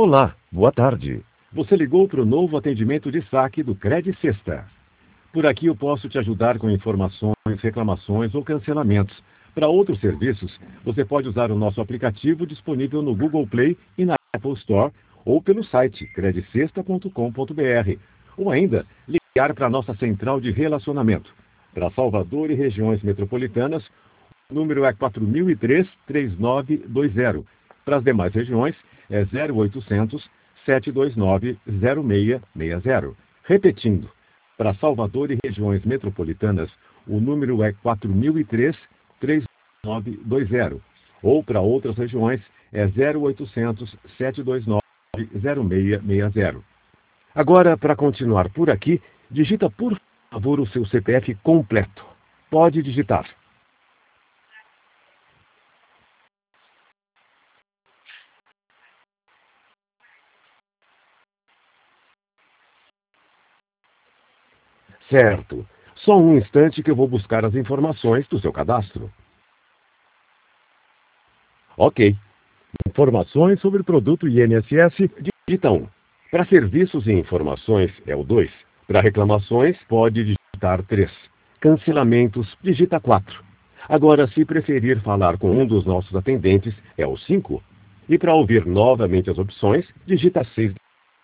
Olá, boa tarde. Você ligou para o novo atendimento de saque do Cred Sexta. Por aqui eu posso te ajudar com informações, reclamações ou cancelamentos. Para outros serviços, você pode usar o nosso aplicativo disponível no Google Play e na Apple Store ou pelo site credcesta.com.br ou ainda ligar para a nossa central de relacionamento. Para Salvador e regiões metropolitanas, o número é 4003-3920. Para as demais regiões, é 0800 729 0660. Repetindo, para Salvador e regiões metropolitanas, o número é 4003-3920. Ou para outras regiões, é 0800 729 0660. Agora, para continuar por aqui, digita por favor o seu CPF completo. Pode digitar. Certo. Só um instante que eu vou buscar as informações do seu cadastro. Ok. Informações sobre o produto INSS, digita 1. Para serviços e informações, é o 2. Para reclamações, pode digitar 3. Cancelamentos, digita 4. Agora, se preferir falar com um dos nossos atendentes, é o 5. E para ouvir novamente as opções, digita 6.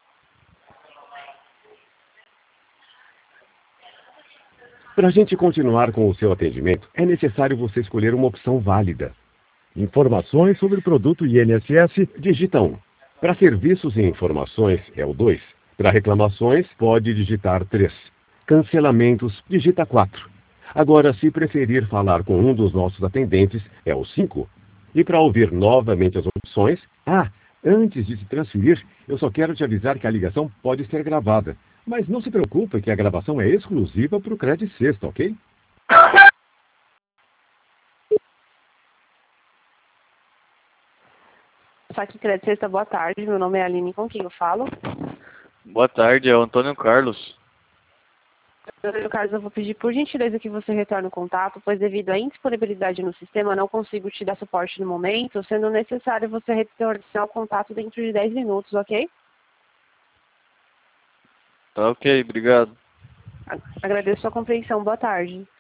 Para a gente continuar com o seu atendimento, é necessário você escolher uma opção válida. Informações sobre o produto INSS, digita 1. Para serviços e informações, é o 2. Para reclamações, pode digitar 3. Cancelamentos, digita 4. Agora, se preferir falar com um dos nossos atendentes, é o 5. E para ouvir novamente as opções, antes de se transferir, eu só quero te avisar que a ligação pode ser gravada. Mas não se preocupe que a gravação é exclusiva para o Cred Sexta, ok? Saque Cred Sexta, boa tarde. Meu nome é Aline, com quem eu falo? Boa tarde, é o Antônio Carlos. Antônio Carlos, eu vou pedir por gentileza que você retorne o contato, pois devido à indisponibilidade no sistema, não consigo te dar suporte no momento, sendo necessário você retornar o contato dentro de 10 minutos, ok? Tá ok, obrigado. Agradeço a sua compreensão. Boa tarde.